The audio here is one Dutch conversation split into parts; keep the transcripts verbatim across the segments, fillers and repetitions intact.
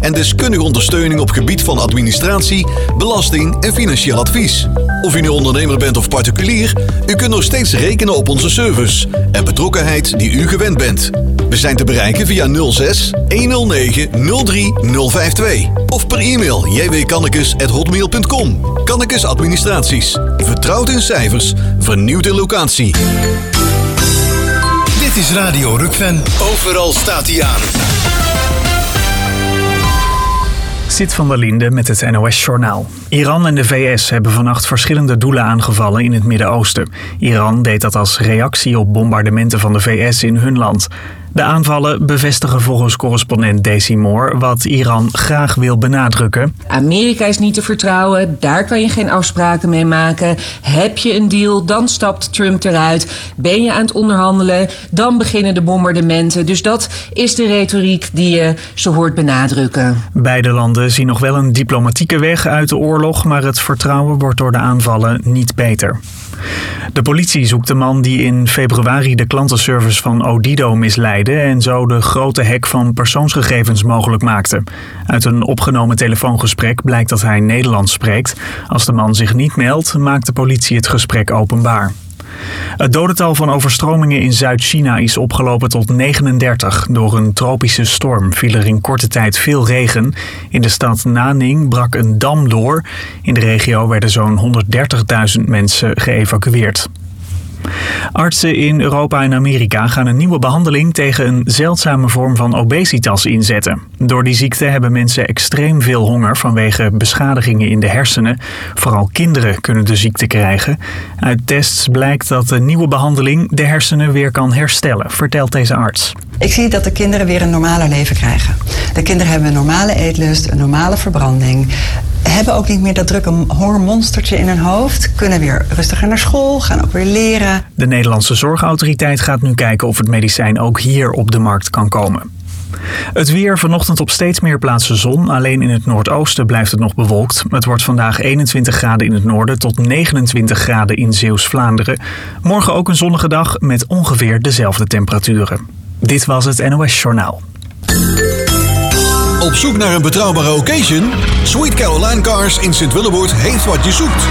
en deskundige ondersteuning op gebied van administratie, belasting en financieel advies. Of u nu ondernemer bent of particulier, u kunt nog steeds rekenen op onze service en betrokkenheid die u gewend bent. We zijn te bereiken via nul zes honderdnegen nul drie nul vijf twee of per e-mail j w kannekes at hotmail punt com. Kannekes Administraties. Vertrouwd in cijfers, vernieuwd in locatie. Dit is Radio Rukven. Overal staat hij aan. Sid van der Linde met het N O S-journaal. Iran en de V S hebben vannacht verschillende doelen aangevallen in het Midden-Oosten. Iran deed dat als reactie op bombardementen van de V S in hun land. De aanvallen bevestigen volgens correspondent Daisy Moore wat Iran graag wil benadrukken. Amerika is niet te vertrouwen, daar kan je geen afspraken mee maken. Heb je een deal, dan stapt Trump eruit. Ben je aan het onderhandelen, dan beginnen de bombardementen. Dus dat is de retoriek die je zo hoort benadrukken. Beide landen zien nog wel een diplomatieke weg uit de oorlog, maar het vertrouwen wordt door de aanvallen niet beter. De politie zoekt de man die in februari de klantenservice van Odido misleidde en zo de grote hack van persoonsgegevens mogelijk maakte. Uit een opgenomen telefoongesprek blijkt dat hij Nederlands spreekt. Als de man zich niet meldt, maakt de politie het gesprek openbaar. Het dodental van overstromingen in Zuid-China is opgelopen tot negenendertig. Door een tropische storm viel er in korte tijd veel regen. In de stad Nanning brak een dam door. In de regio werden zo'n honderddertigduizend mensen geëvacueerd. Artsen in Europa en Amerika gaan een nieuwe behandeling tegen een zeldzame vorm van obesitas inzetten. Door die ziekte hebben mensen extreem veel honger vanwege beschadigingen in de hersenen. Vooral kinderen kunnen de ziekte krijgen. Uit tests blijkt dat de nieuwe behandeling de hersenen weer kan herstellen, vertelt deze arts. Ik zie dat de kinderen weer een normaler leven krijgen. De kinderen hebben een normale eetlust, een normale verbranding. Hebben ook niet meer dat drukke hongermonstertje in hun hoofd. Kunnen weer rustiger naar school, gaan ook weer leren. De Nederlandse Zorgautoriteit gaat nu kijken of het medicijn ook hier op de markt kan komen. Het weer, vanochtend op steeds meer plaatsen zon. Alleen in het noordoosten blijft het nog bewolkt. Het wordt vandaag eenentwintig graden in het noorden tot negenentwintig graden in Zeeuws-Vlaanderen. Morgen ook een zonnige dag met ongeveer dezelfde temperaturen. Dit was het N O S-journaal. Op zoek naar een betrouwbare occasion? Sweet Caroline Cars in Sint-Willeboord heeft wat je zoekt.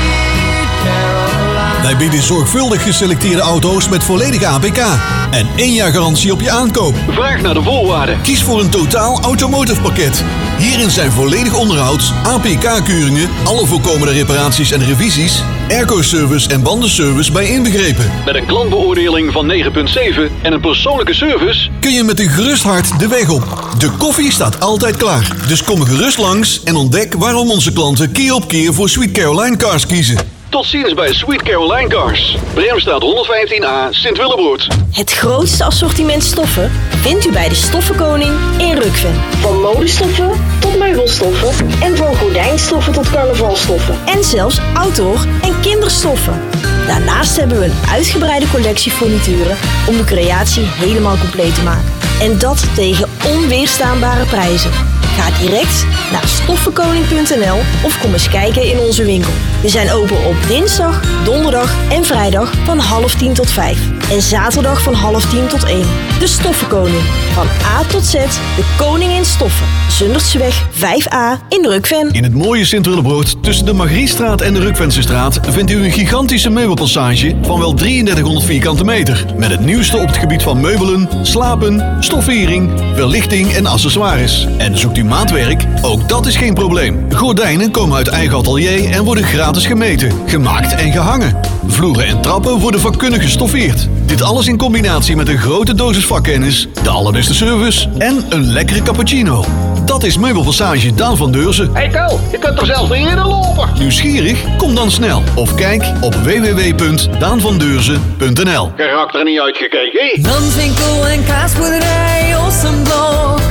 Wij bieden zorgvuldig geselecteerde auto's met volledige A P K en één jaar garantie op je aankoop. Vraag naar de voorwaarden. Kies voor een totaal automotive pakket. Hierin zijn volledig onderhoud, A P K-keuringen, alle voorkomende reparaties en revisies, airco-service en bandenservice bij inbegrepen. Met een klantbeoordeling van negen komma zeven en een persoonlijke service kun je met een gerust hart de weg op. De koffie staat altijd klaar, dus kom gerust langs en ontdek waarom onze klanten keer op keer voor Sweet Caroline Cars kiezen. Tot ziens bij Sweet Caroline Cars. Bremstraat honderdvijftien A, Sint-Willeboord. Het grootste assortiment stoffen vindt u bij de Stoffenkoning in Rukven. Van modestoffen tot meubelstoffen en van gordijnstoffen tot carnavalstoffen. En zelfs outdoor- en kinderstoffen. Daarnaast hebben we een uitgebreide collectie furnituren om de creatie helemaal compleet te maken. En dat tegen onweerstaanbare prijzen. Ga direct naar stoffenkoning punt n l of kom eens kijken in onze winkel. We zijn open op dinsdag, donderdag en vrijdag van half tien tot vijf. En zaterdag van half tien tot één. De Stoffenkoning. Van A tot Z, de koning in stoffen. Zundertseweg vijf A in Rukven. In het mooie Sint-Willebrood tussen de Margrietstraat en de Rukvensestraat vindt u een gigantische meubelpassage van wel drieëndertighonderd vierkante meter. Met het nieuwste op het gebied van meubelen, slapen, stoffering, verlichting en accessoires. En zoekt u maatwerk? Ook dat is geen probleem. Gordijnen komen uit eigen atelier en worden gratis gemeten, gemaakt en gehangen. Vloeren en trappen worden vakkundig gestoffeerd. Dit alles in combinatie met een grote dosis vakkennis, de allerbeste service en een lekkere cappuccino. Dat is Meubelpassage Daan van Deurzen. Hey Ko, je kunt er zelfs niet in lopen. Nieuwsgierig? Kom dan snel of kijk op w w w punt daan van deurzen punt n l. Karakter niet uitgekeken. Danswinkel en kaasboerderij Ossenblok.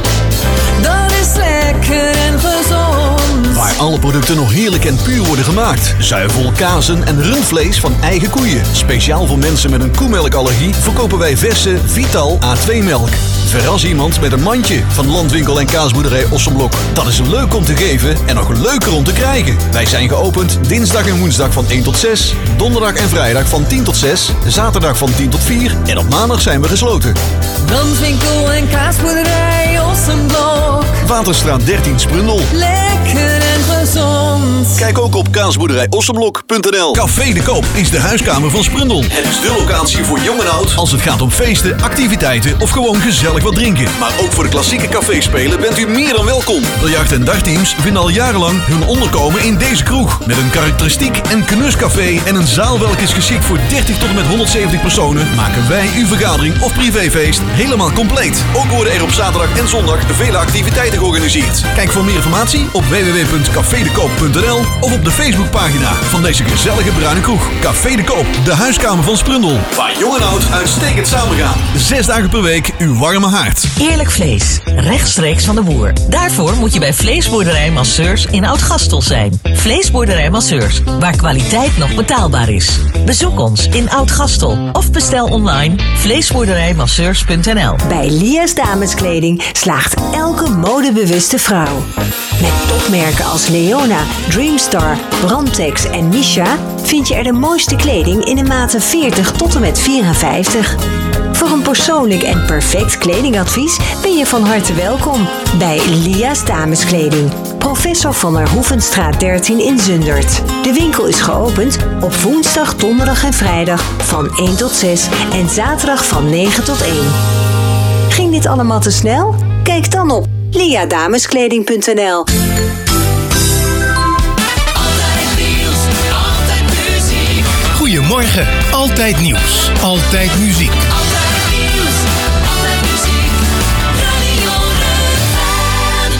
Dat is lekker en gezond. Waar alle producten nog heerlijk en puur worden gemaakt. Zuivel, kazen en rundvlees van eigen koeien. Speciaal voor mensen met een koemelkallergie verkopen wij verse Vital A twee melk. Verras iemand met een mandje van Landwinkel en Kaasboerderij Ossenblok. Dat is leuk om te geven en nog leuker om te krijgen. Wij zijn geopend dinsdag en woensdag van één tot zes, donderdag en vrijdag van tien tot zes, zaterdag van tien tot vier en op maandag zijn we gesloten. Landwinkel en Kaasboerderij Ossenblok. Waterstraat dertien Sprundel. Lekker en gezond. Kijk ook op kaasboerderij ossenblok punt n l. Café de Koop is de huiskamer van Sprundel. Het is de locatie voor jong en oud als het gaat om feesten, activiteiten of gewoon gezellig wat drinken. Maar ook voor de klassieke caféspelen bent u meer dan welkom. De jacht- en dagteams vinden al jarenlang hun onderkomen in deze kroeg. Met een karakteristiek en knuscafé en een zaal welke is geschikt voor dertig tot en met honderdzeventig personen, maken wij uw vergadering of privéfeest helemaal compleet. Ook worden er op zaterdag en zondag vele activiteiten georganiseerd. Kijk voor meer informatie op w w w punt café de koop punt n l of op de Facebookpagina van deze gezellige bruine kroeg. Café de Koop, de huiskamer van Sprundel. Waar jong en oud uitstekend samengaan. Zes dagen per week uw warme haard. Eerlijk vlees, rechtstreeks van de boer. Daarvoor moet je bij Vleesboerderij Masseurs in Oud-Gastel zijn. Vleesboerderij Masseurs, waar kwaliteit nog betaalbaar is. Bezoek ons in Oud-Gastel of bestel online vleesboerderij masseurs punt n l. Bij Lia's Dameskleding slaagt elke modebewuste vrouw. Met topmerken als Leona, Dreamstar, Brandtex en Misha vind je er de mooiste kleding in de maten veertig tot en met vierenvijftig. Voor een persoonlijk en perfect kledingadvies ben je van harte welkom bij Lia's Dameskleding. Professor van der Hoevenstraat dertien in Zundert. De winkel is geopend op woensdag, donderdag en vrijdag van één tot zes en zaterdag van negen tot één. Ging dit allemaal te snel? Kijk dan op lia dameskleding punt n l. Goedemorgen, altijd nieuws, altijd muziek. Altijd nieuws, altijd muziek. Radio Rukven.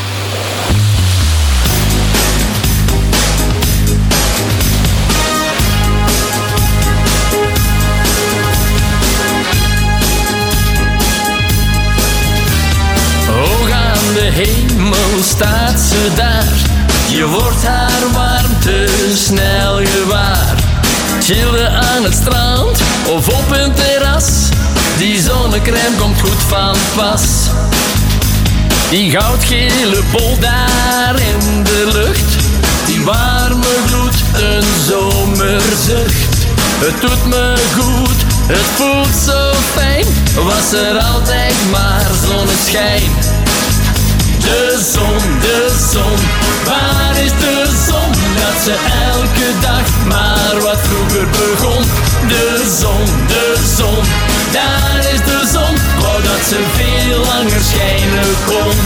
Hoog aan de hemel staat ze daar. Je wordt haar warmte snel gewaar. Chillen aan het strand of op een terras. Die zonnecrème komt goed van pas. Die goudgele bol daar in de lucht. Die warme gloed, een zomerzucht. Het doet me goed, het voelt zo fijn. Was er altijd maar zonneschijn. De zon, de zon, waar is de zon? Dat ze elke dag maar wat vroeger begon. De zon, de zon, daar is de zon. Wou dat ze veel langer schijnen kon.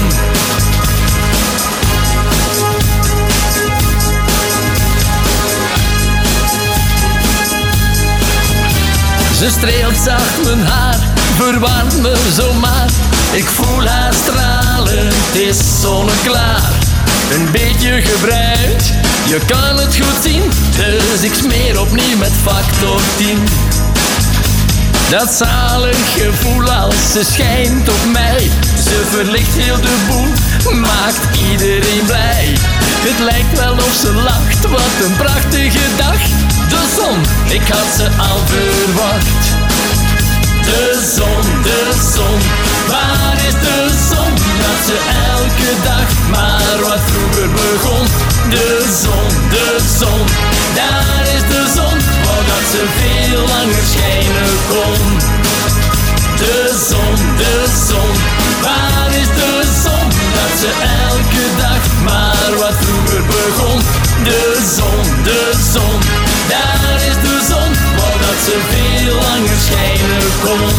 Ze streelt zacht mijn haar, verwarmt me zomaar. Ik voel haar stralen, het is zonneklaar. Een beetje gebruikt, je kan het goed zien. Dus ik smeer opnieuw met factor tien. Dat zalig gevoel als ze schijnt op mij. Ze verlicht heel de boel, maakt iedereen blij. Het lijkt wel of ze lacht, wat een prachtige dag. De zon, ik had ze al verwacht. De zon, de zon, waar is de zon? Dat ze elke dag maar wat vroeger begon. De zon, de zon, daar is de zon. Wou dat ze veel langer schijnen kon. De zon, de zon, waar is de zon? Dat ze elke dag maar wat vroeger begon. De zon, de zon, daar is de zon. Wou dat ze veel langer schijnen kon.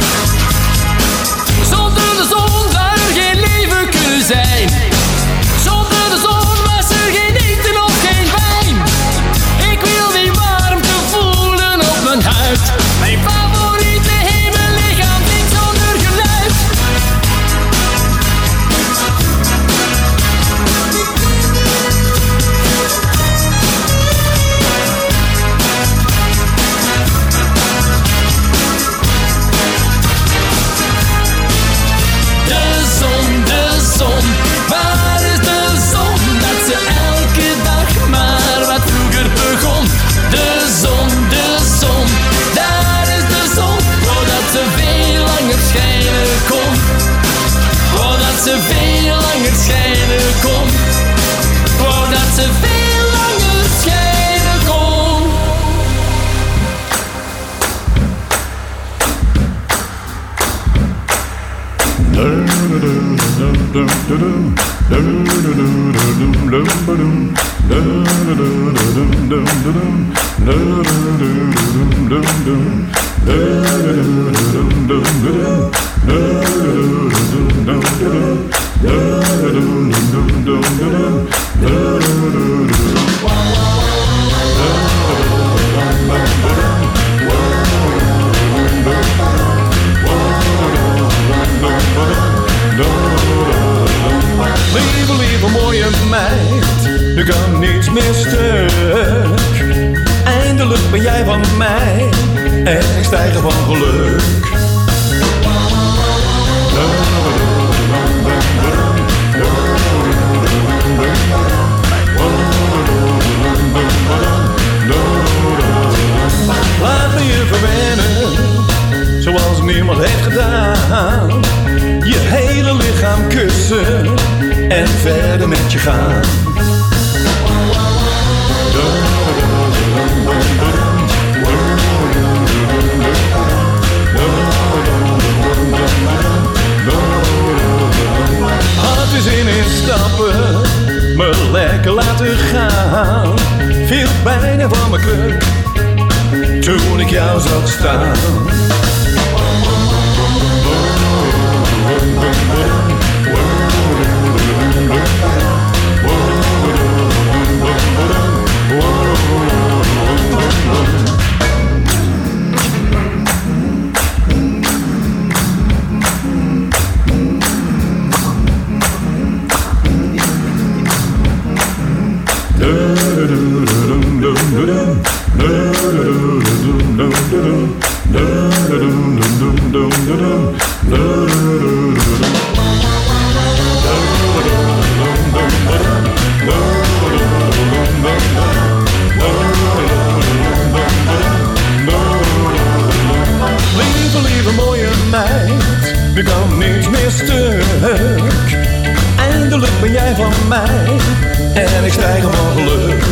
Zonder de zon zou er geen leven kunnen zijn. Zonder de zon was er geen eten of geen wijn. Ik wil die warmte voelen op mijn huid. Mijn favoriete hemellichaam zingt zonder Lieve, lieve mooie meid, nu kan niets meer stuk. Eindelijk ben jij van mij en ik stijg van geluk. Laat me je verwennen, zoals niemand heeft gedaan. Je hele lichaam kussen en verder met je gaan. Had er zin in stappen, me lekker laten gaan. Viel bijna van mijn kruk, toen ik jou zag staan. Lieve, lieve mooie meid, nu kan niets meer stuk. Eindelijk ben jij van mij en ik stijg van geluk.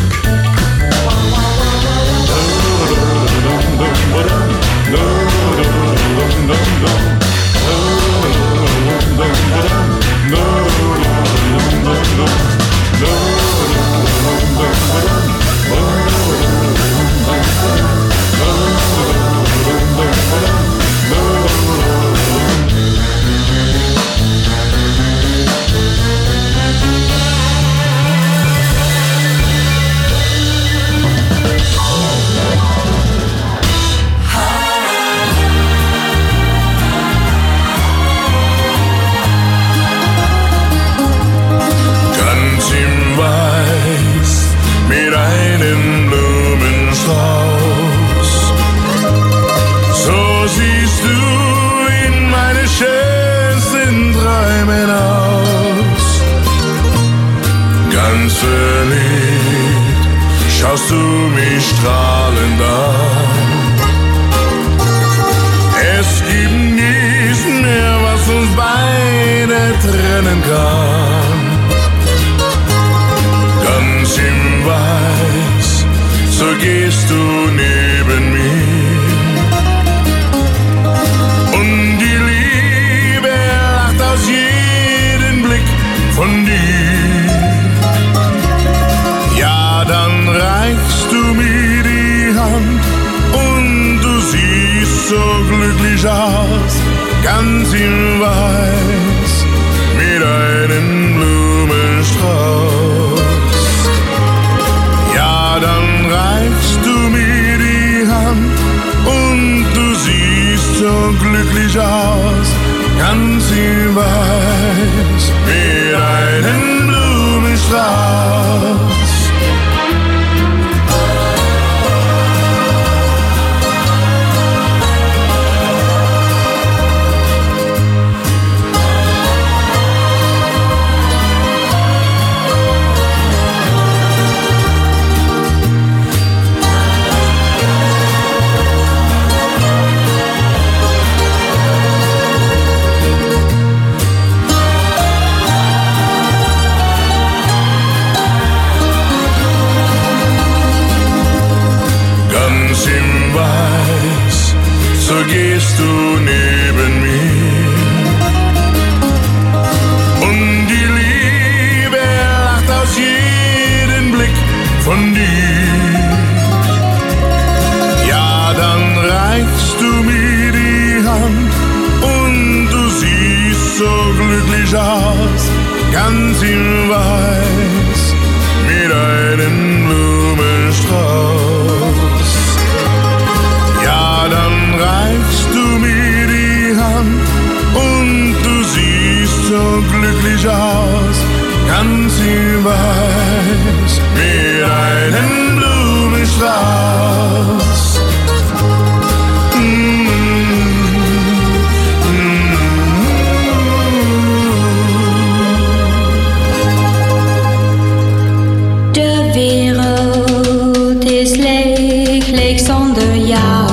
Mit einem Blumenstrauß. So siehst du in meine schönsten Träumen aus. Ganz verliebt schaust du mich strahlend an. Es gibt nichts mehr, was uns beide trennen kann. Ganz im Weiß, so gehst du neben mir. Und die Liebe lacht aus jedem Blick von dir. Ja, dann reichst du mir die Hand und du siehst so glücklich aus. Ganz im Weiß, mit einem Blumenstrauß. Dann reichst du mir die Hand und du siehst so glücklich aus, ganz im Weiß, mit einem Blumenstrauß. von dir. Ja, dann reichst du mir die Hand und du siehst so glücklich aus, ganz in Weiß, mit einem Blumenstrauß. Ja, dann reichst du mir die Hand und du siehst so glücklich aus, ganz in Weiß, mit einem Blumenstrauß. De wereld is leeg, leeg zonder jou.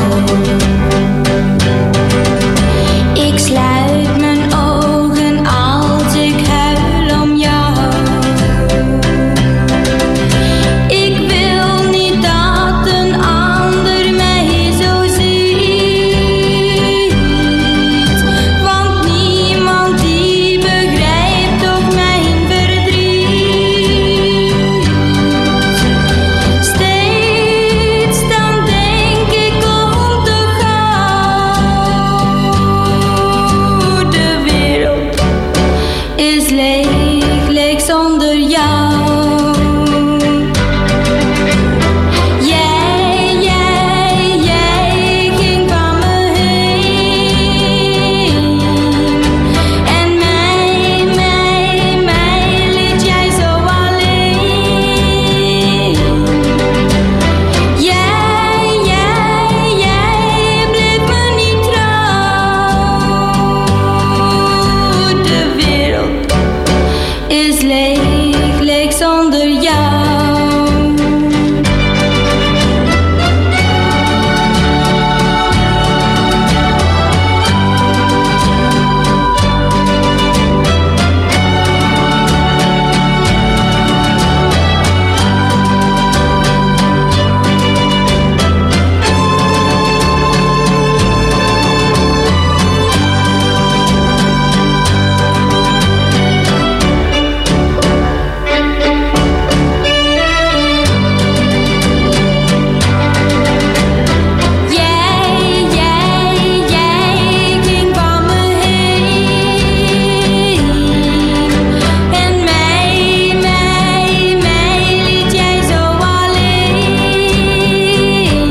Ik sluit mijn ogen als ik huil om jou. Ik wil niet dat een ander mij zo ziet, want niemand die begrijpt ook mijn verdriet. Steeds dan denk ik om te gauw. De wereld is leeg, leeg zonder jou. Jij, jij, jij ging van me heen. En mij, mij, mij liet jij zo alleen. Jij, jij, jij bleef me niet trouw. De wereld is leeg, leeg zonder jou. Jij, jij, jij ging van me heen. En mij, mij, mij liet jij zo alleen.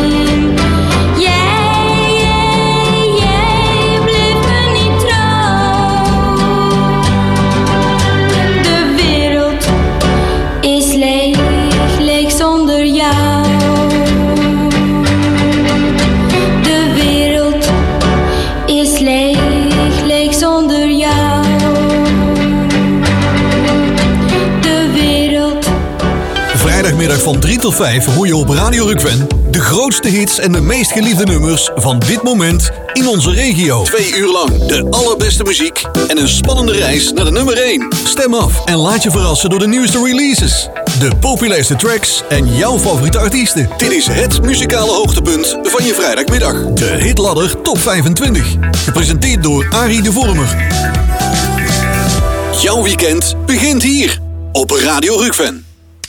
Jij, jij, jij bleef me niet trouw. De wereld is leeg, leeg zonder jou. De wereld is leeg, leeg zonder jou. De wereld. Vrijdagmiddag van drie tot vijf hoor je op Radio Rukven de grootste hits en de meest geliefde nummers van dit moment in onze regio. Twee uur lang de allerbeste muziek en een spannende reis naar de nummer één. Stem af en laat je verrassen door de nieuwste releases, de populairste tracks en jouw favoriete artiesten. Dit is het muzikale hoogtepunt van je vrijdagmiddag. De Hitladder Top vijfentwintig. Gepresenteerd door Arie de Vormer. Jouw weekend begint hier op Radio Rukven.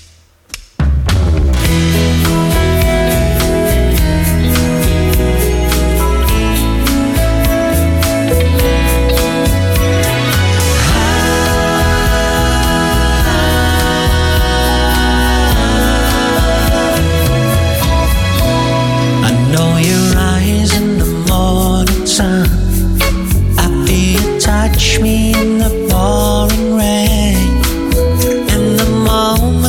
I know your eyes in the morning sun. I feel you touch me in the pouring rain. In the moment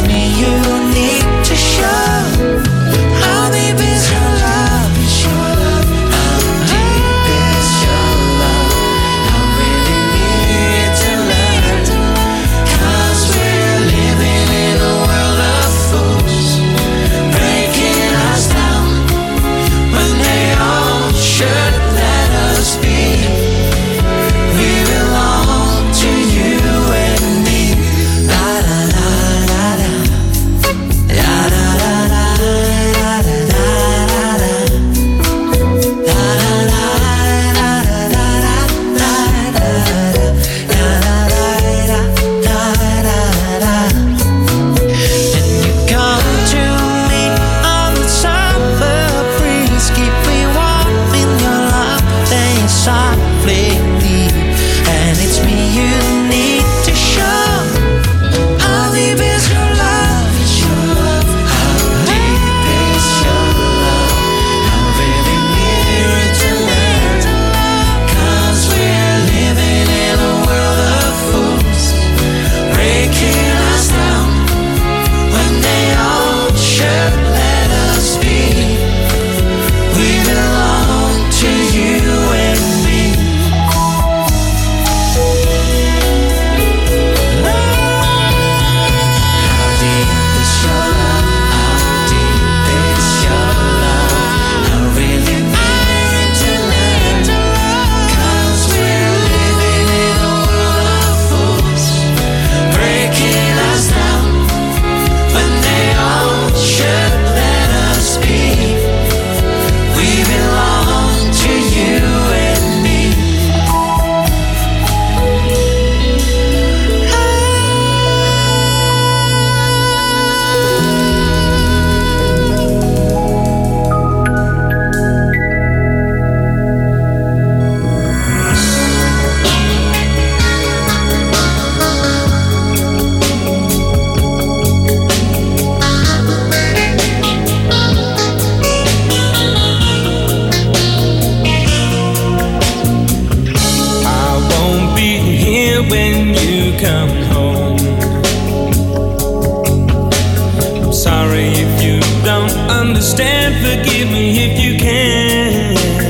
understand, forgive me if you can.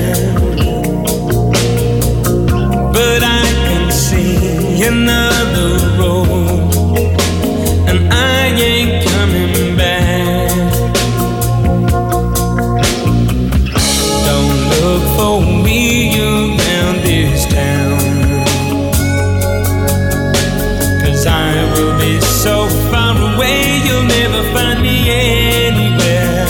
But I can see another road, and I ain't coming back. Don't look for me around this town, 'cause I will be so far away you'll never find me anywhere.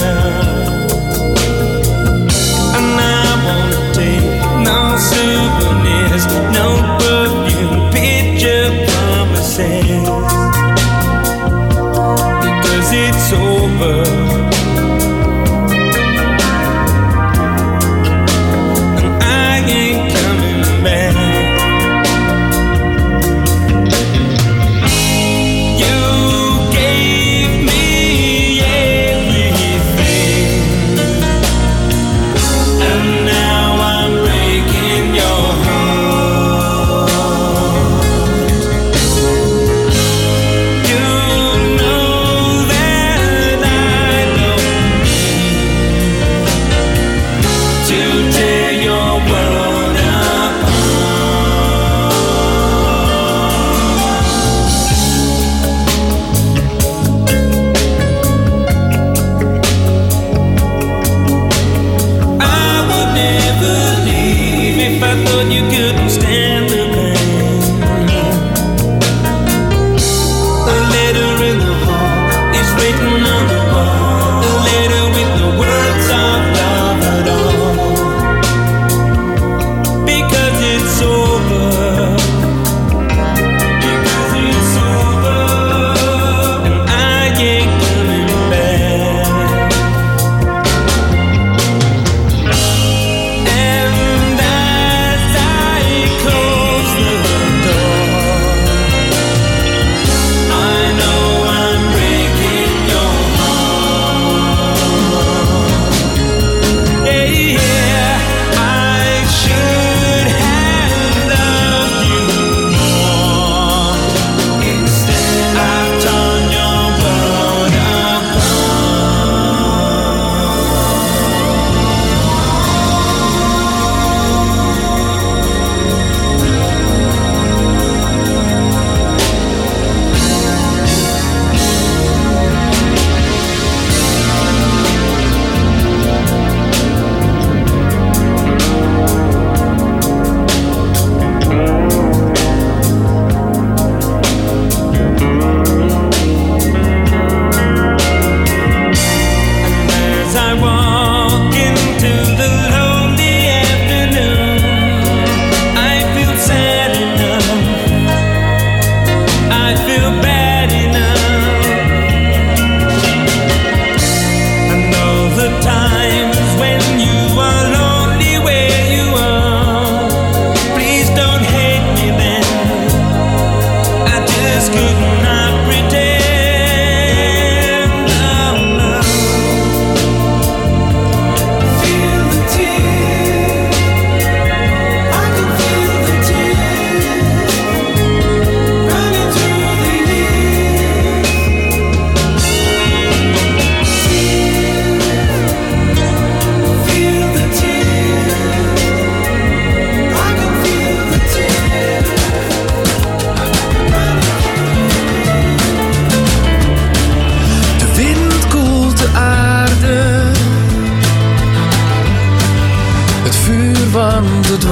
And I won't take no souvenirs, no perfume, picture promises, because it's over. And I ain't coming back.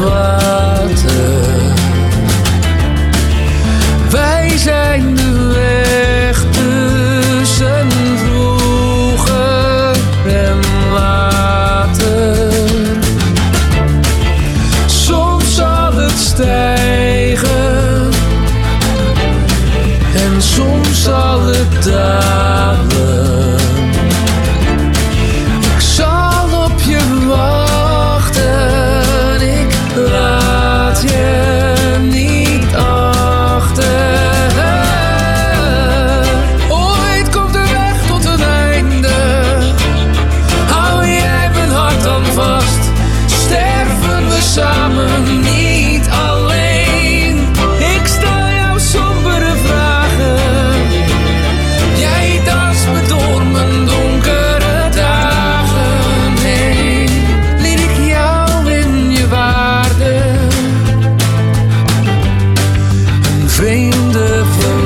water. Wij zijn de weg tussen vroeger en later. Soms zal het stijgen en soms zal het dalen. Ik zal op je wachten, ik laat je niet achter. Ooit komt de weg tot een einde, hou jij mijn hart dan vast. Sterven we samen, niet alleen. Ik stel jou sombere vragen, jij danst me door mijn donkere dagen heen. Leer ik jou in je waarde, een vreemde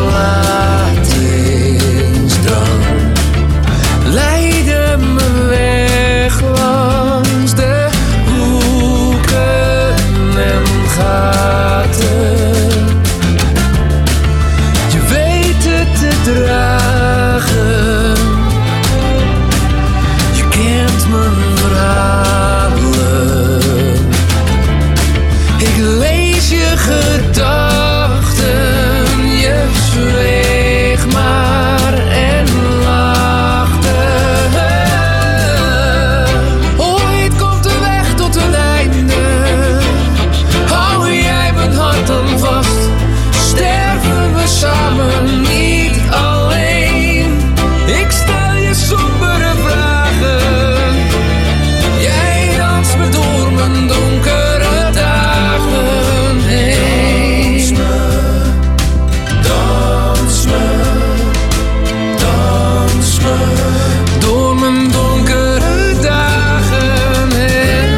verlatingsdrang leidde me weg langs de hoeken en gaten. Je weet het te dragen, je kent mijn verhalen. Ik lees je gedachten, je zweeg maar en lachte. Ooit komt de weg tot een einde, hou jij mijn hart dan vast. Sterven we samen, niet alleen. Ik stel je sombere vragen, jij danst me door mijn donkere dagen heen. Dans me, dans me, door mijn donkere dagen heen.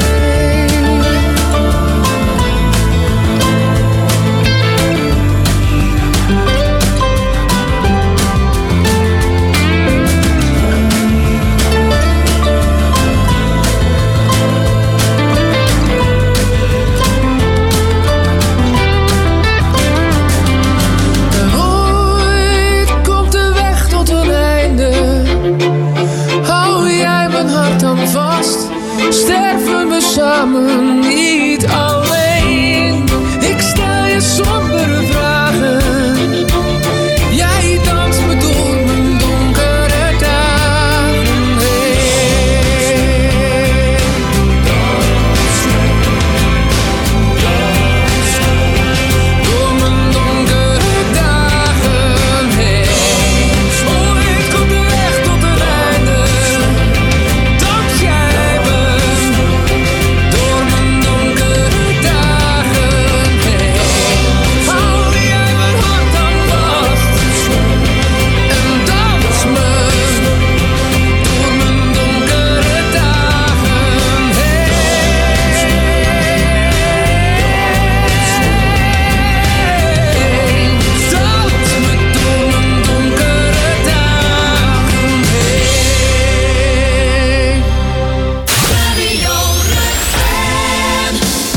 En ooit komt de weg tot een einde, hou jij mijn hart dan vast. Sterven we samen, niet alleen. Ik stel je sombere vragen, jij danst me door mijn donkere dagen heen. Dans me, dans me, door mijn donkere dagen heen. Ooit komt de weg tot een einde, dank jij me, door mijn donkere dagen heen. Hou jij mijn hart dan vast en dans me, door mijn donkere dagen heen. Dans me door mijn donkere dagen heen. Radio Rutland.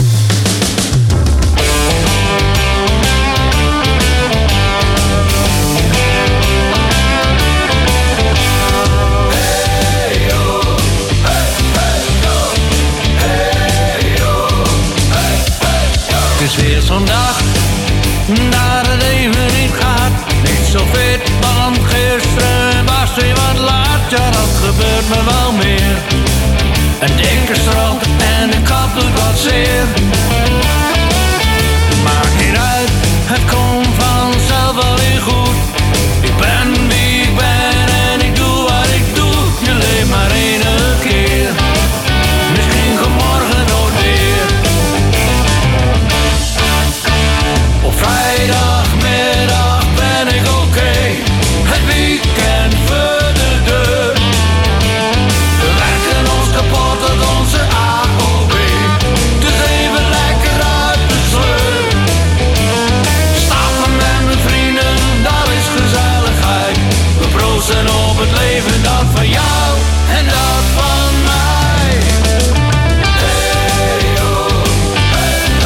Het is weer zo'n dag dat het even niet gaat. Niet zo fit, want gisteren was hij wat laat. Ja, dat gebeurt me wel meer. Een dikke strot en de kop doet wat zeer. Maakt niet uit, het komt vanzelf wel weer goed. Ik ben wie ik ben en ik doe wat ik doe. Je leeft maar één keer, misschien komt morgen nooit weer. Op vrijdagmiddag ben ik oké, het weekend voor de deur. We werken ons kapot tot onze A O B, dus even lekker uit de sleur. Stappen met mijn vrienden, dat is gezelligheid. We proosten op het leven, dat van jou en dat van mij. Hey, oh, hey,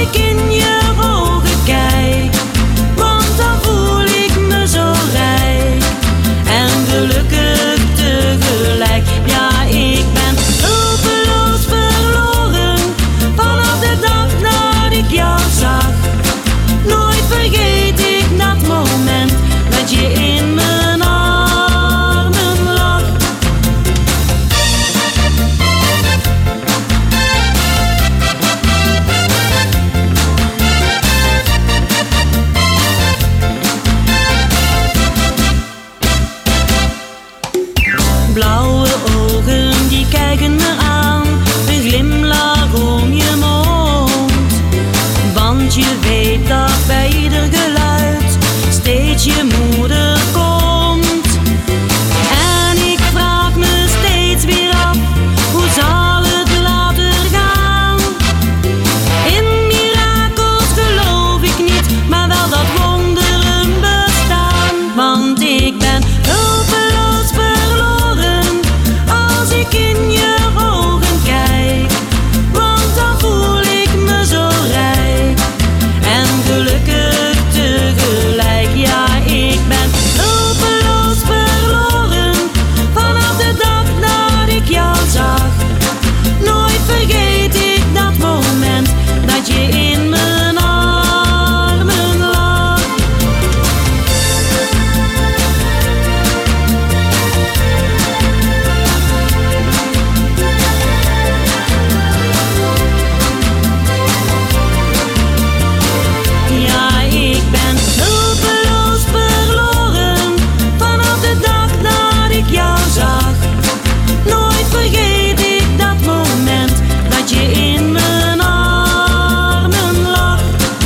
ik in je ogen kijk, want dan voel ik me zo rijk en gelukkig tegelijk. Ja, ik ben hulpeloos verloren vanaf de dag dat ik jou zag. Nooit vergeet ik dat moment dat je in mijn armen lag. Blauwe ogen die kijken me aan, een glimlach om je mond. Want je weet dat bij ieder geluid steeds je moeder komt. En ik vraag me steeds weer af, hoe zal het later gaan? In mirakels geloof ik niet, maar wel dat wonderen bestaan. Want ik ben hulpeloos verloren als ik in je ogen kijk, want dan voel ik me zo rijk en gelukkig tegelijk. Ja, ik ben hulpeloos verloren vanaf de dag dat ik jou zag. Nooit vergeet ik dat moment dat je in mijn armen lag. Ja, ik ben hulpeloos verloren vanaf de dag dat ik jou zag. Nooit vergeet ik dat moment dat je in mijn armen lag.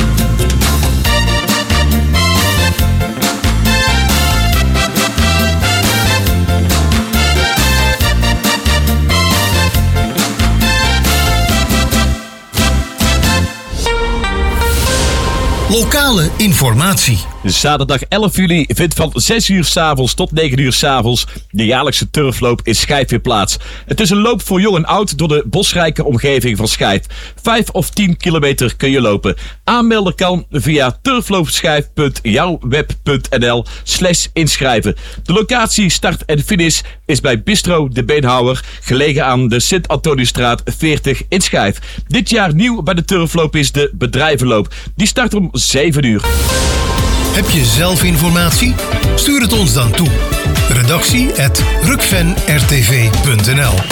Lokale informatie. Zaterdag elf juli vindt van zes uur 's avonds tot negen uur 's avonds de jaarlijkse turfloop in Schijf weer plaats. Het is een loop voor jong en oud door de bosrijke omgeving van Schijf. Vijf of tien kilometer kun je lopen. Aanmelden kan via turfloopschijf.jouwweb.nl slash inschrijven. De locatie, start en finish is bij Bistro de Beenhouwer, gelegen aan de Sint-Antoniusstraat veertig in Schijf. Dit jaar nieuw bij de turfloop is de bedrijvenloop. Die start om zeven uur. Heb je zelf informatie? Stuur het ons dan toe. Redactie at rukven r t v punt n l.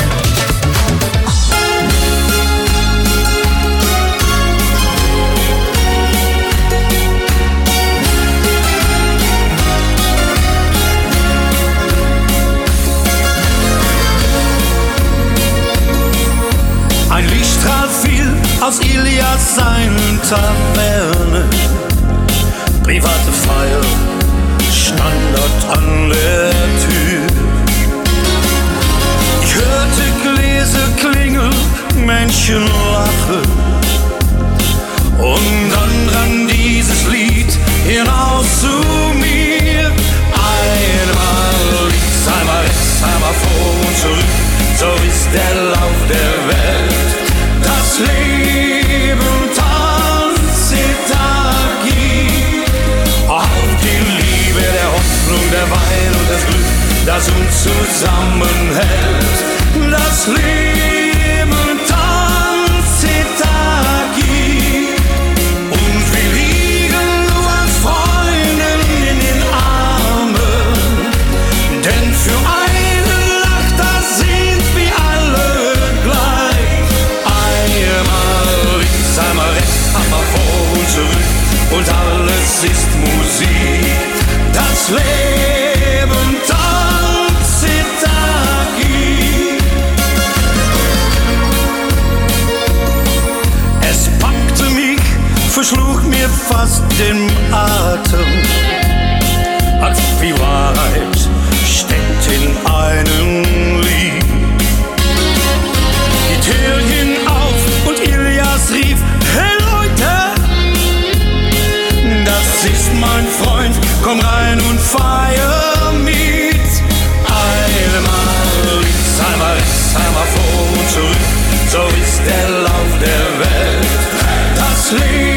Ein Lichtstrahl fiel aus Ilias seinen Taverne. Private Feier stand dort an der Tür. Ich hörte Gläser klingeln, Menschen lachen. Und dann drang dieses Lied hinaus zu mir. Einmal links, einmal rechts, einmal vor und zurück. So ist der Lauf der Welt. Das Leben Tanzitagi. Auf die Liebe, der Hoffnung, der Wein und das Glück, das uns zusammenhält. Das Leben Tanzitagi. Und wir liegen nur als Freunde in den Armen. Denn für eine Nacht, da sind wir alle gleich. Einmal links, einmal rechts, einmal vor und zurück. Und alles ist Musik. Das Leben Tanzitagi. Es packte mich, verschlug mir fast den Atem. Als die Wahrheit steckt in einem Lied. Die Tür ging auf und Ilias rief: Hey Leute, das ist mein Freund, komm rein und feier mit. Einmal links, einmal rechts, einmal vor und zurück, so ist der Lauf der Welt. Das Leben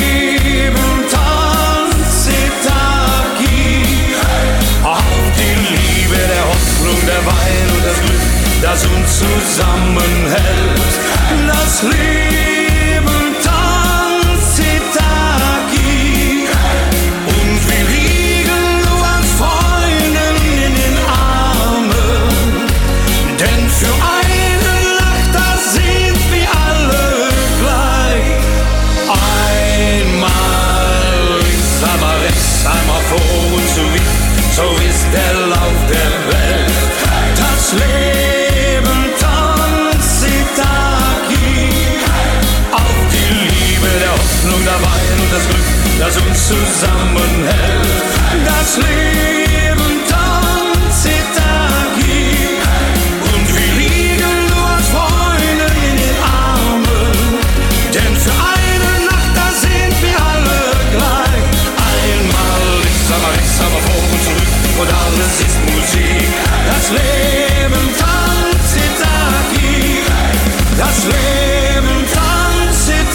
zusammenhält. Das Leben tanzt hier und wir liegen nur als Freunde in den Armen, denn für eine Nacht, da sind wir alle gleich. Einmal links, aber rechts, aber vor und zurück und alles ist Musik. Das Leben tanzt hier, das Leben tanzt hier.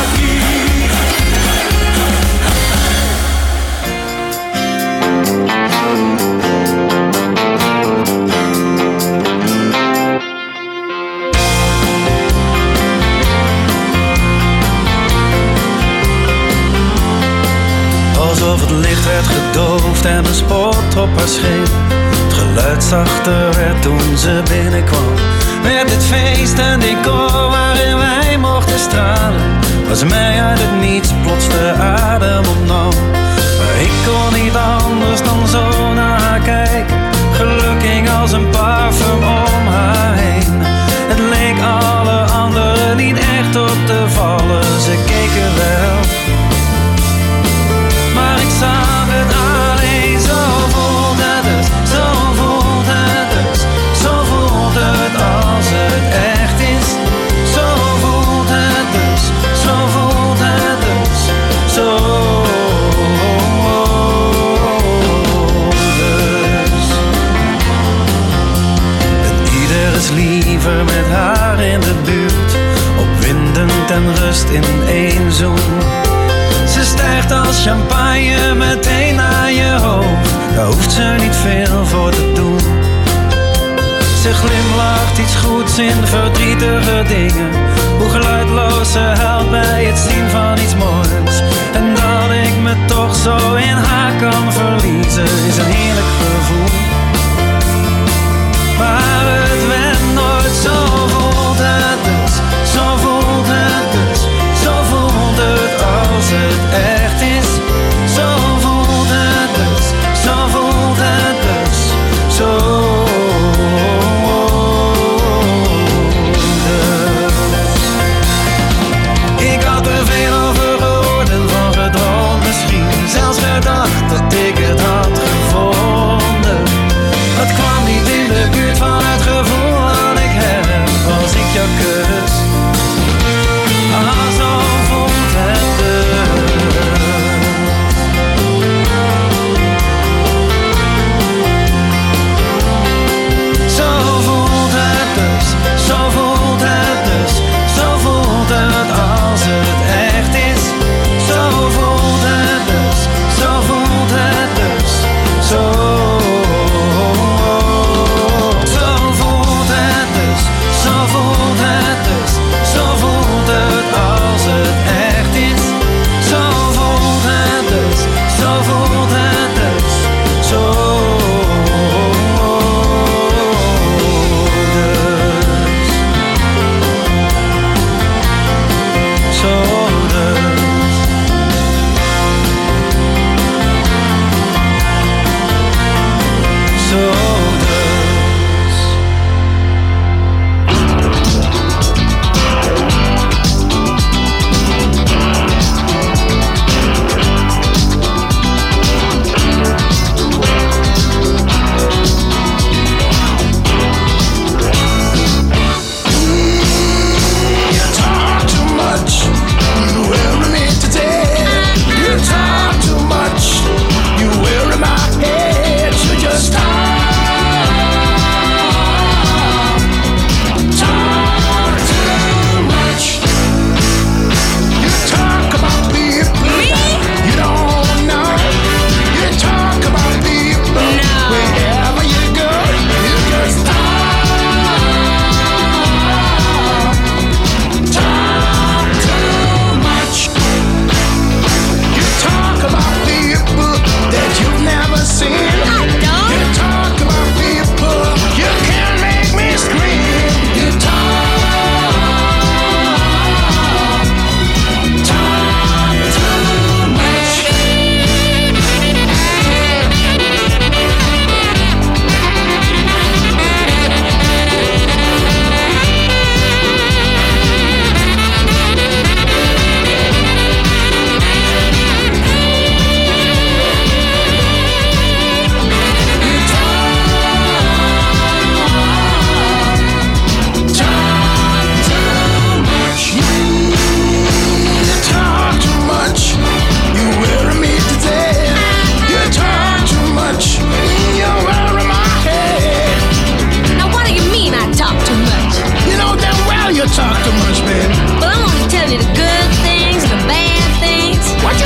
Alsof het licht werd gedoofd en een spot op haar scheen. Het geluid zachter werd toen ze binnenkwam. Werd het feest een decor waarin wij mochten stralen. Was mij uit het niets plots de adem ontnam. Maar ik kon niet anders dan zo naar haar kijken. Geluk ging als een parfum om haar heen. Het leek alle anderen niet echt op te vallen. Ze keken wel, maar ik zag het alleen. Zo voelt het dus, zo voelt het dus. Zo voelt het als het echt is. Zo voelt het dus, zo voelt het dus. Zo dus. En ieder is liever met haar in de buurt. Opwindend en rust in één zoen. Ze stijgt als champagne meteen naar je hoofd. Daar hoeft ze niet veel voor te doen. Ze glimlacht iets goeds in verdrietige dingen. Hoe geluidloos ze huilt bij het zien van iets moois. En dat ik me toch zo in haar kan verliezen is een heerlijk gevoel. Maar het werd nooit, zo voelt het dus. Zo voelt het dus. Zo voelt het als het echt is. Zo voelt het dus. Zo voelt het dus. Zo dus. Ik had er veel over gehoord en van gedroomd misschien. Zelfs gedacht dat ik het had gevonden.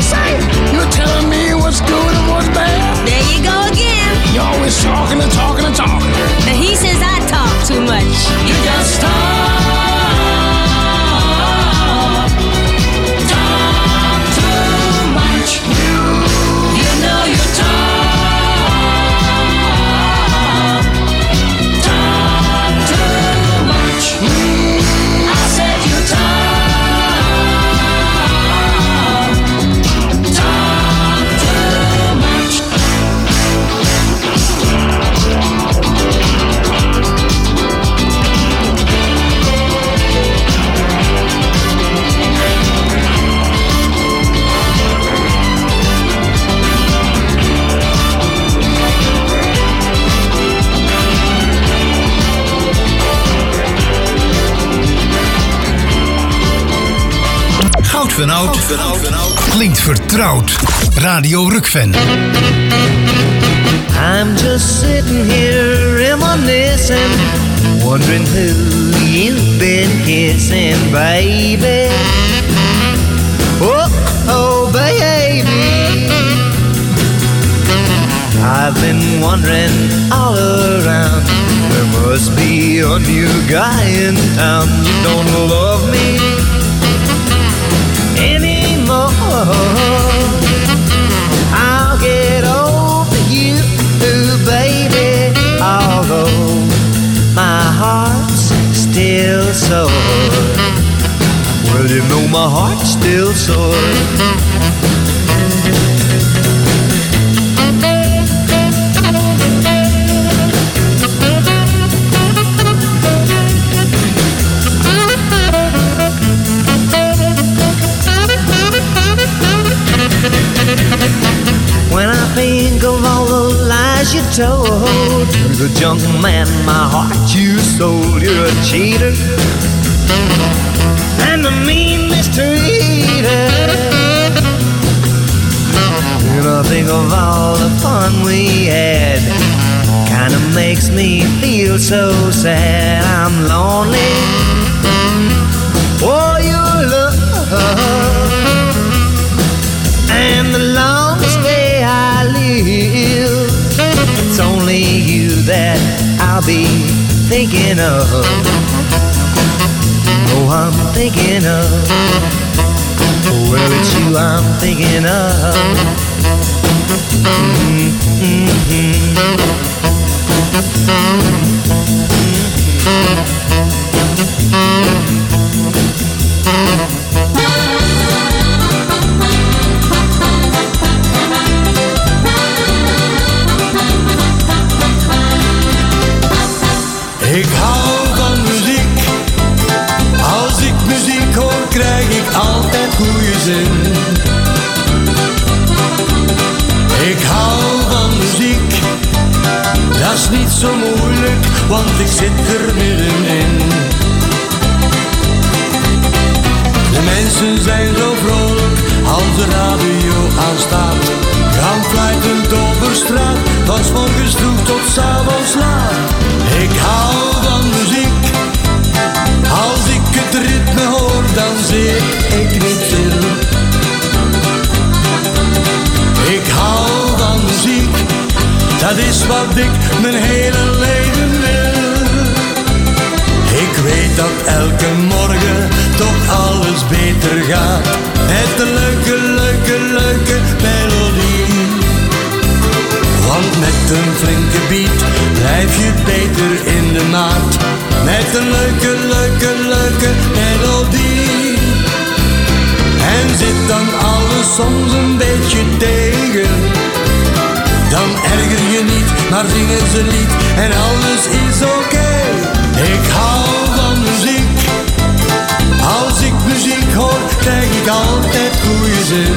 say? You're telling me what's good and what's bad? There you go again. You're always talking and talking and talking. And he says I talk too much. You just talk. Talk too much. You, you know you talk. Talk too much. I said you talk. Goud van oud, klinkt vertrouwd. Radio Rukven. I'm just sitting here reminiscing, wondering who you've been kissing, baby. Oh, oh, baby. I've been wondering all around. There must be a new guy in town. You don't love me anymore. I'll get over you, baby, although my heart's still sore. Well, you know my heart's still sore. When I think of all the lies you told to the junk man, my heart you sold. You're a cheater and a mean mistreater. When I think of all the fun we had, kinda makes me feel so sad. I'm lonely. Oh, your love and the longest day I live, it's only you that I'll be thinking of. Oh, I'm thinking of. Well, it's you I'm thinking of. Mm-hmm. Ik hou van muziek. Als ik muziek hoor, krijg ik altijd goede zin. Ik hou van muziek. Dat is niet zo moeilijk, want ik zit er middenin. De mensen zijn zo vrolijk als de radio aanstaat. Gaan fluitend over straat, van 's morgens vroeg tot 's avonds laat. Ik hou van muziek. Als ik het ritme hoor, dan zie ik niet stil. Ik hou van muziek. Dat is wat ik mijn hele leven wil. Ik weet dat elke morgen toch alles beter gaat. Met een leuke, leuke, leuke melodie. Want met een flinke beat blijf je beter in de maat. Met een leuke, leuke, leuke melodie. En zit dan alles soms een beetje tegen, dan erger je niet, maar zingen ze lied en alles is oké. Okay. Ik hou van muziek. Als ik muziek hoor, krijg ik altijd goede zin.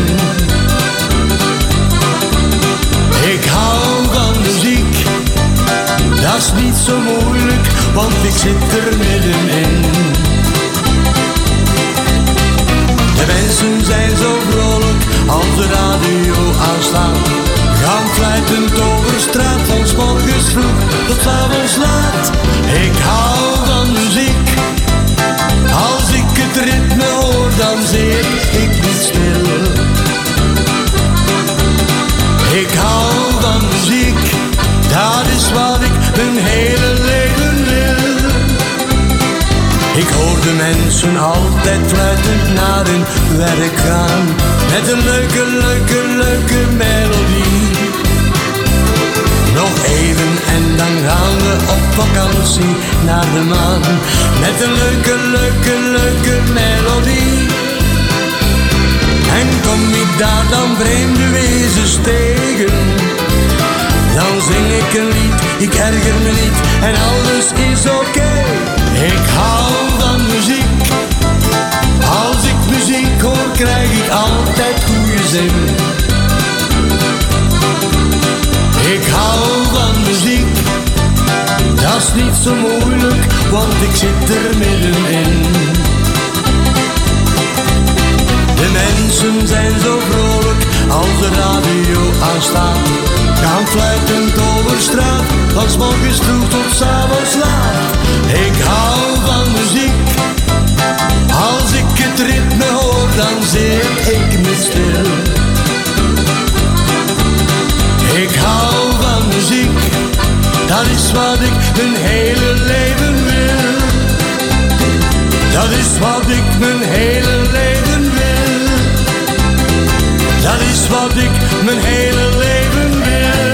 Ik hou van muziek. Dat is niet zo moeilijk, want ik zit er middenin. De mensen zijn zo vrolijk als de radio aanstaat. Gaan fluitend over straat, van 's morgens vroeg tot 's avonds laat. Ik hou van muziek. Als ik het ritme hoor, dan zie ik niet stil. Ik hou van muziek, dat is wat ik mijn hele leven wil. Ik hoor de mensen altijd fluitend naar hun werk gaan, met een leuke, leuke, leuke melodie. Nog even en dan gaan we op vakantie naar de maan, met een leuke, leuke, leuke melodie. En kom ik daar dan vreemde wezens tegen, dan zing ik een lied, ik erger me niet en alles is oké. Okay. Ik hou van muziek, als ik muziek hoor krijg ik altijd goede zin. Ik hou van muziek, dat is niet zo moeilijk, want ik zit er middenin. De mensen zijn zo vrolijk als de radio aanstaat, gaan fluitend over straat, van 's morgens vroeg tot 's avonds laat. Ik hou van muziek, als ik het ritme hoor, dan zing ik me stil. Ik hou van muziek, dat is wat ik mijn hele leven wil. Dat is wat ik mijn hele leven wil. Dat is wat ik mijn hele leven wil.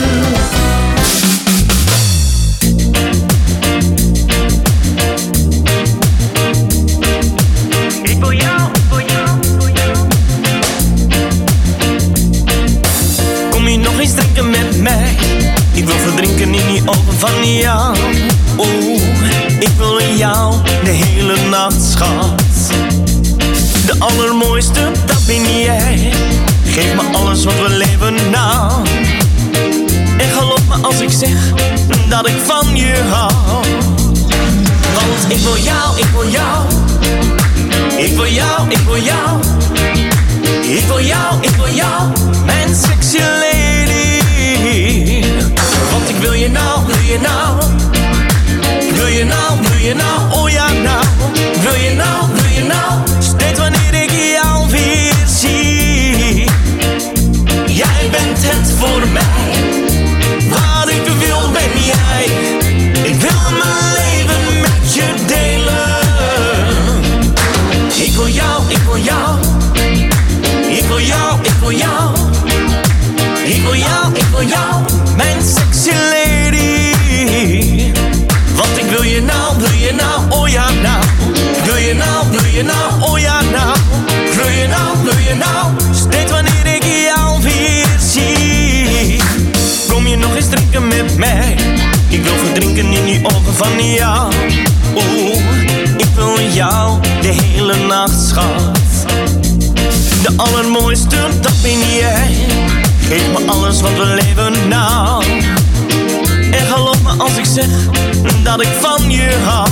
Ik wil jou, ik wil jou, ik wil jou. Kom je nog eens drinken met mij? Ik wil verdrinken in die ogen van jou. Oeh, ik wil jou de hele nacht, schat. De allermooiste, dat ben jij. Geef me alles wat we leven nou. En geloof me als ik zeg dat ik van je hou. Want ik wil jou, ik wil jou. Ik wil jou, ik wil jou. Ik wil jou, ik wil jou. Mijn sexy lady. Want ik wil je nou, wil je nou. Wil je nou, wil je nou, oh ja nou. Wil je nou, wil je nou. Steeds wanneer ik jou weer zie. Jij bent het voor mij. Wat ik wil ben jij. Ik wil mijn leven met je delen. Ik wil jou, ik wil jou. Ik wil jou, ik wil jou. Ik wil jou, ik wil jou. Mijn sexy lady. Want ik wil je nou, wil je nou, oh ja nou. Wil je nou, wil je nou, oh ja nou. Wil je nou, wil je nou. Steeds wanneer ik jou weer zie. Kom je nog eens drinken met mij. Ik wil verdrinken in die ogen van jou. Oeh, ik wil jou de hele nacht, schat. De allermooiste, dat ben jij. Geef me alles wat we leven nou. En geloof me als ik zeg dat ik van je hou.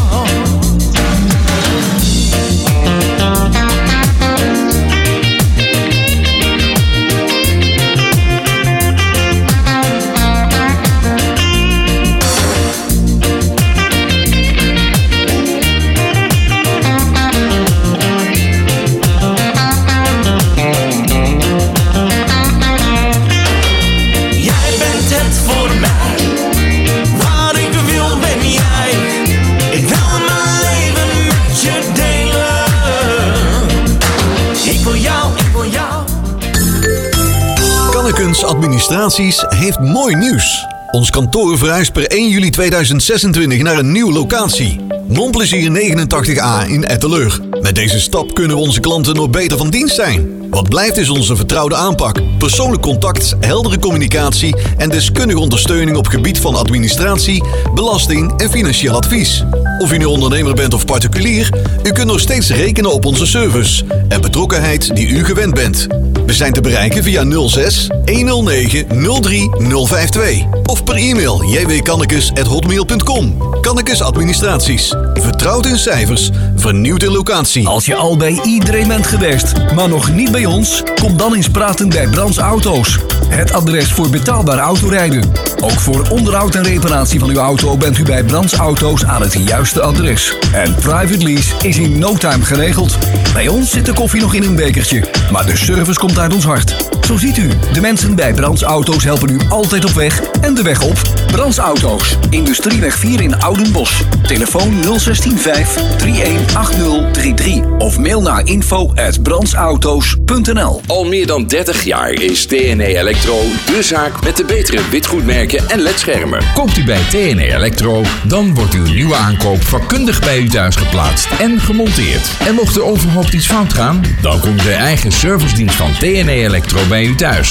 Kannekens Administraties heeft mooi nieuws. Ons kantoor verhuist per één juli tweeduizend zesentwintig naar een nieuwe locatie. Nonplezier negenentachtig A in Etteleur. Met deze stap kunnen we onze klanten nog beter van dienst zijn. Wat blijft is onze vertrouwde aanpak, persoonlijk contact, heldere communicatie en deskundige ondersteuning op gebied van administratie, belasting en financieel advies. Of u nu ondernemer bent of particulier, u kunt nog steeds rekenen op onze service en betrokkenheid die u gewend bent. We zijn te bereiken via nul zes honderdnegen nul drie nul vijf twee of per e-mail j w kannekes at hotmail punt com. Kannekes Administraties. Vertrouwd in cijfers, vernieuwd in locatie. Als je al bij iedereen bent geweest, maar nog niet bij ons, kom dan eens praten bij Brands Auto's. Het adres voor betaalbaar autorijden. Ook voor onderhoud en reparatie van uw auto bent u bij Brands Auto's aan het juiste adres. En private lease is in no time geregeld. Bij ons zit de koffie nog in een bekertje, maar de service komt uit ons hart. Zo ziet u, de mensen bij Brands Auto's helpen u altijd op weg en de weg op. Brands Auto's, Industrieweg vier in Oudenbosch. Telefoon nul een zes vijf drie een acht nul drie drie of mail naar info at brandsauto's punt n l. Al meer dan dertig jaar is T N E Electro de zaak met de betere witgoedmerken en ledschermen. Koopt u bij T N E Electro, dan wordt uw nieuwe aankoop vakkundig bij u thuis geplaatst en gemonteerd. En mocht er overhoop iets fout gaan, dan komt de eigen servicedienst van T N E Electro bij u thuis.